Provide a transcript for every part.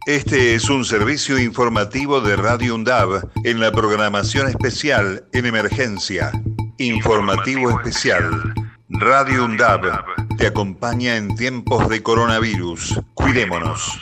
Este es un servicio informativo de Radio UNDAB en la programación especial en emergencia. Informativo especial. Radio UNDAB te acompaña en tiempos de coronavirus. Cuidémonos.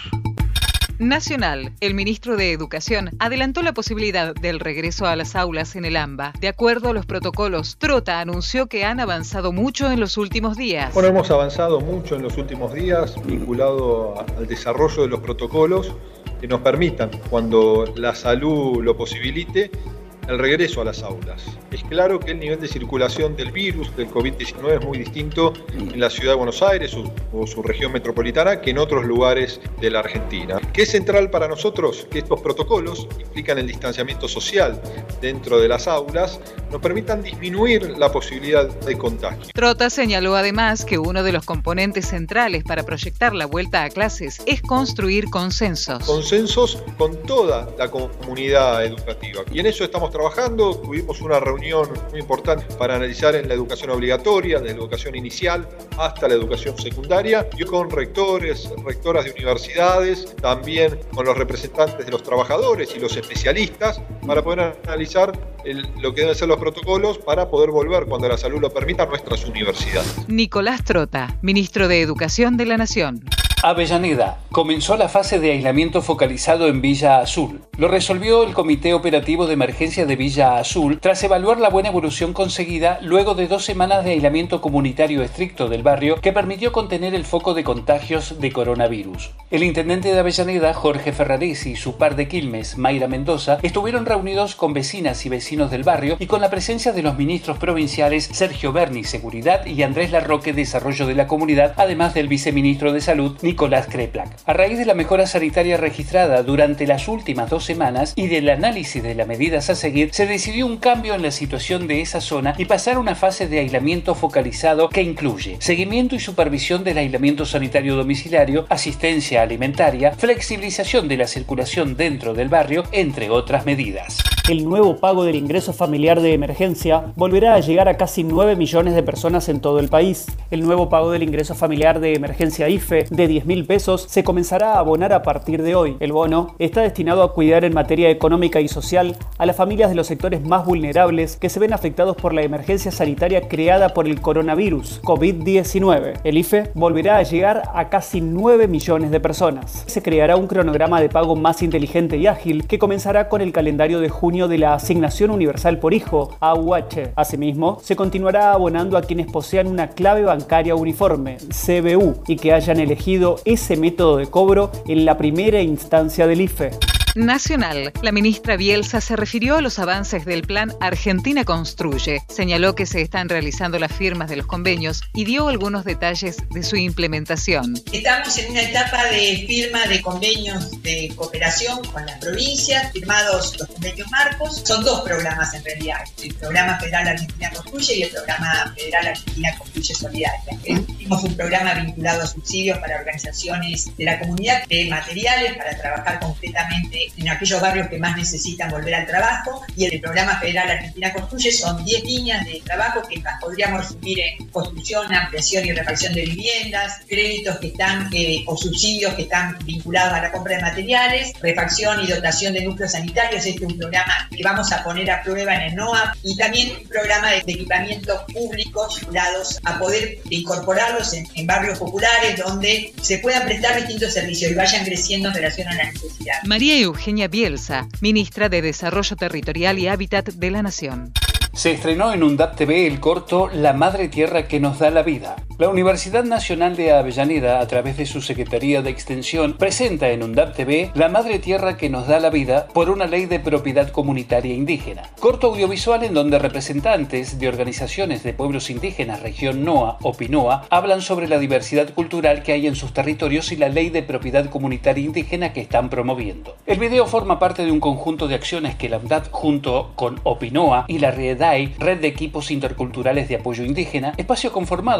Nacional. El ministro de Educación adelantó la posibilidad del regreso a las aulas en el AMBA. De acuerdo a los protocolos, Trota anunció que han avanzado mucho en los últimos días. Bueno, hemos avanzado mucho en los últimos días vinculado al desarrollo de los protocolos que nos permitan, cuando la salud lo posibilite, el regreso a las aulas. Es claro que el nivel de circulación del virus, del COVID-19, es muy distinto en la ciudad de Buenos Aires o su región metropolitana que en otros lugares de la Argentina. ¿Qué es central para nosotros? Que estos protocolos implican el distanciamiento social dentro de las aulas, nos permitan disminuir la posibilidad de contagio. Trota señaló además que uno de los componentes centrales para proyectar la vuelta a clases es construir consensos. Consensos con toda la comunidad educativa. Y en eso estamos trabajando. Tuvimos una reunión muy importante para analizar en la educación obligatoria, de la educación inicial hasta la educación secundaria, y con rectores, rectoras de universidades, también con los representantes de los trabajadores y los especialistas, para poder analizar lo que deben ser los protocolos para poder volver, cuando la salud lo permita, a nuestras universidades. Nicolás Trota, ministro de Educación de la Nación. Avellaneda. Comenzó la fase de aislamiento focalizado en Villa Azul. Lo resolvió el Comité Operativo de Emergencia de Villa Azul tras evaluar la buena evolución conseguida luego de 2 semanas de aislamiento comunitario estricto del barrio que permitió contener el foco de contagios de coronavirus. El intendente de Avellaneda, Jorge Ferraresi, y su par de Quilmes, Mayra Mendoza, estuvieron reunidos con vecinas y vecinos del barrio y con la presencia de los ministros provinciales Sergio Berni, Seguridad, y Andrés Larroque, Desarrollo de la Comunidad, además del viceministro de Salud, Nicolás Kreplak. A raíz de la mejora sanitaria registrada durante las últimas 2 semanas y del análisis de las medidas a seguir, se decidió un cambio en la situación de esa zona y pasar a una fase de aislamiento focalizado que incluye seguimiento y supervisión del aislamiento sanitario domiciliario, asistencia alimentaria, flexibilización de la circulación dentro del barrio, entre otras medidas. El nuevo pago del ingreso familiar de emergencia volverá a llegar a casi 9 millones de personas en todo el país. El nuevo pago del ingreso familiar de emergencia IFE de 10.000 pesos se comenzará a abonar a partir de hoy. El bono está destinado a cuidar en materia económica y social a las familias de los sectores más vulnerables que se ven afectados por la emergencia sanitaria creada por el coronavirus COVID-19. El IFE volverá a llegar a casi 9 millones de personas. Se creará un cronograma de pago más inteligente y ágil que comenzará con el calendario de junio de la Asignación Universal por Hijo, AUH. Asimismo, se continuará abonando a quienes posean una clave bancaria uniforme, CBU, y que hayan elegido ese método de cobro en la primera instancia del IFE. Nacional. La ministra Bielsa se refirió a los avances del plan Argentina Construye. Señaló que se están realizando las firmas de los convenios y dio algunos detalles de su implementación. Estamos en una etapa de firma de convenios de cooperación con las provincias, firmados los convenios marcos. Son 2 programas en realidad, el Programa Federal Argentina Construye y el Programa Federal Argentina Construye Solidaria. Tenemos un programa vinculado a subsidios para organizaciones de la comunidad, de materiales para trabajar concretamente en aquellos barrios que más necesitan volver al trabajo, y el Programa Federal Argentina Construye son 10 líneas de trabajo que las podríamos resumir en construcción, ampliación y reparación de viviendas, créditos que están o subsidios que están vinculados a la compra de materiales, refacción y dotación de núcleos sanitarios. Este es un programa que vamos a poner a prueba en el NOA, y también un programa de equipamientos públicos vinculados a poder incorporarlos en barrios populares donde se puedan prestar distintos servicios y vayan creciendo en relación a la necesidad. María Eugenia Bielsa, ministra de Desarrollo Territorial y Hábitat de la Nación. Se estrenó en UNDAB TV el corto La Madre Tierra que nos da la vida. La Universidad Nacional de Avellaneda, a través de su Secretaría de Extensión, presenta en UNDAB TV La Madre Tierra que nos da la vida por una ley de propiedad comunitaria indígena. Corto audiovisual en donde representantes de organizaciones de pueblos indígenas, región NOA o PINOA, hablan sobre la diversidad cultural que hay en sus territorios y la ley de propiedad comunitaria indígena que están promoviendo. El video forma parte de un conjunto de acciones que la UNDAB, junto con OPINOA y la REDAI, Red de Equipos Interculturales de Apoyo Indígena, espacio conformado por equipos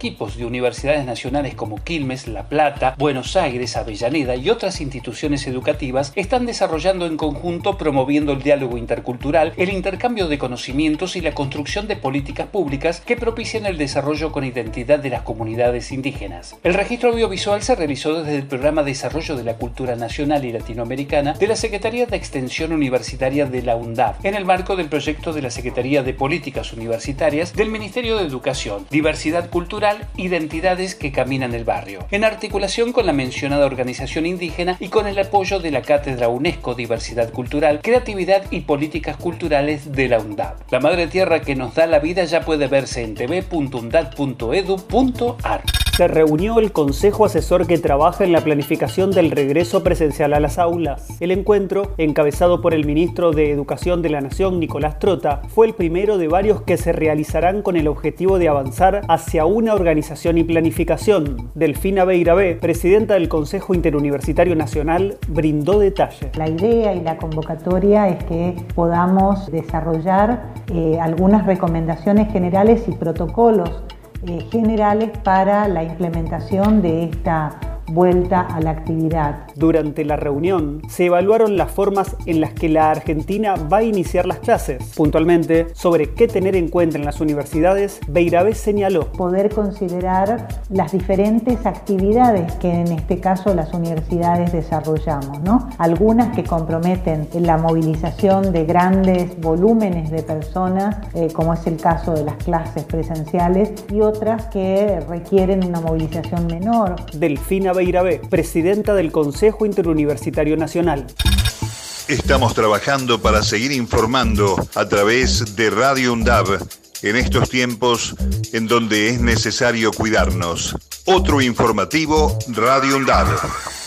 equipos de universidades nacionales como Quilmes, La Plata, Buenos Aires, Avellaneda y otras instituciones educativas están desarrollando en conjunto, promoviendo el diálogo intercultural, el intercambio de conocimientos y la construcción de políticas públicas que propicien el desarrollo con identidad de las comunidades indígenas. El registro audiovisual se realizó desde el Programa de Desarrollo de la Cultura Nacional y Latinoamericana de la Secretaría de Extensión Universitaria de la UNDAV, en el marco del proyecto de la Secretaría de Políticas Universitarias del Ministerio de Educación, Diversidad Cultural, Identidades que Caminan el Barrio, en articulación con la mencionada organización indígena y con el apoyo de la Cátedra UNESCO Diversidad Cultural, Creatividad y Políticas Culturales de la UNDAV. La Madre Tierra que nos da la vida ya puede verse en tv.undad.edu.ar. Se reunió el Consejo Asesor que trabaja en la planificación del regreso presencial a las aulas. El encuentro, encabezado por el ministro de Educación de la Nación, Nicolás Trota, fue el primero de varios que se realizarán con el objetivo de avanzar hacia una organización y planificación. Delfina Beirabé, presidenta del Consejo Interuniversitario Nacional, brindó detalles. La idea y la convocatoria es que podamos desarrollar algunas recomendaciones generales y protocolos generales para la implementación de esta vuelta a la actividad. Durante la reunión se evaluaron las formas en las que la Argentina va a iniciar las clases. Puntualmente, sobre qué tener en cuenta en las universidades, Beirabé señaló poder considerar las diferentes actividades que en este caso las universidades desarrollamos, ¿no? Algunas que comprometen la movilización de grandes volúmenes de personas, como es el caso de las clases presenciales, y otras que requieren una movilización menor. Delfina Beirabé, presidenta del Consejo Interuniversitario Nacional. Estamos trabajando para seguir informando a través de Radio UNDAV en estos tiempos en donde es necesario cuidarnos. Otro informativo, Radio UNDAV.